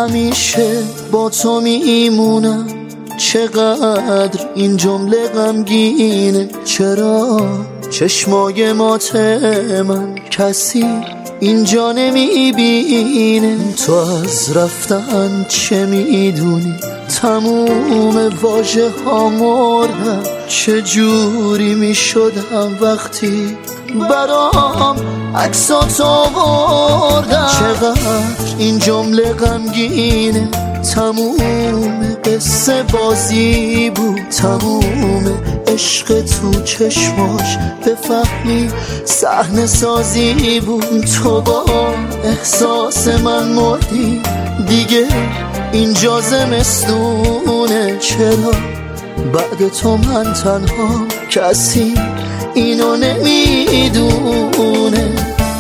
همیشه با تو میمونم، چقدر این جمله غمگینه. چرا چشمای مات من کسی اینجا نمیبینه؟ تو از رفتن چه میدونی؟ تموم واژه ها مردم، چه جوری میشدم وقتی برام عکساتو آوردم. چقدر این جمله غمگینه، تموم قصه بازی بود، تموم عشق تو چشماش بفهمی صحنه سازی بود. تو با احساس من مردی دیگه، اینجا زمستونه. چرا بعد تو من تنها، کسی اینو نمیدونه؟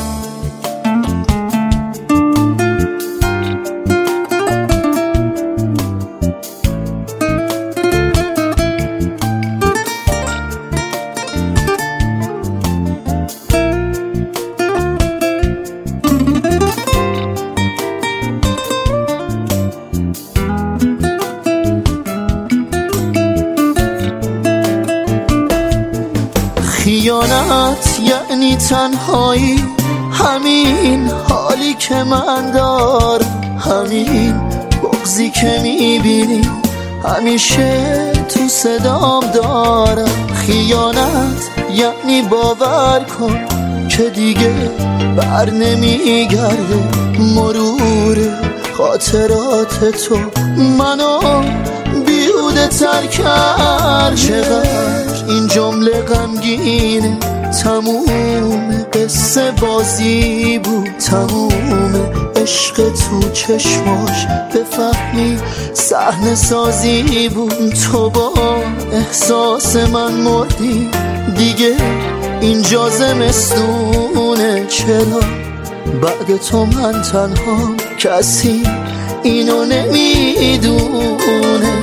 خیانت یعنی تنهایی، همین حالی که من دارم، همین بغضی که میبینی همیشه تو صدام دارم. خیانت یعنی باور کن که دیگه بر نمیگرده، مرور خاطرات تو منو بیهوده تر کرد. چقدر این جمله غمگینه، تموم قصه بازی بود، تموم عشق تو چشماش بفهمی صحنه سازی بود. تو با احساس من مردی دیگه، اینجا زمستونه. چرا بعد تو من تنها، کسی اینو نمیدونه؟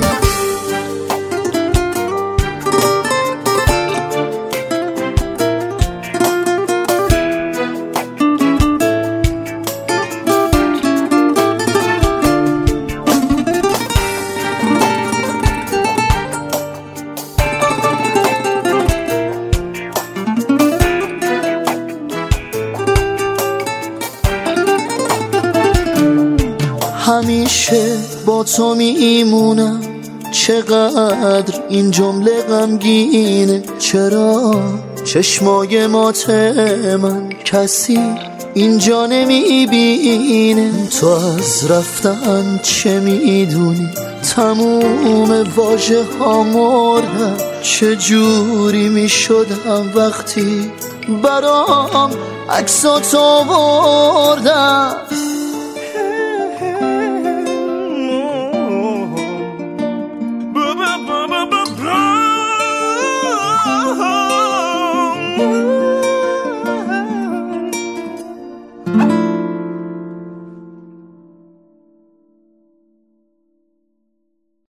همیشه با تو میمونم، چقدر این جمله غمگینه. چرا چشمای مات من کسی اینجا نمیبینه؟ تو از رفتن چه میدونی؟ تموم واژه ها مردم، چه جوری میشدم وقتی برام عکساتو آوردم.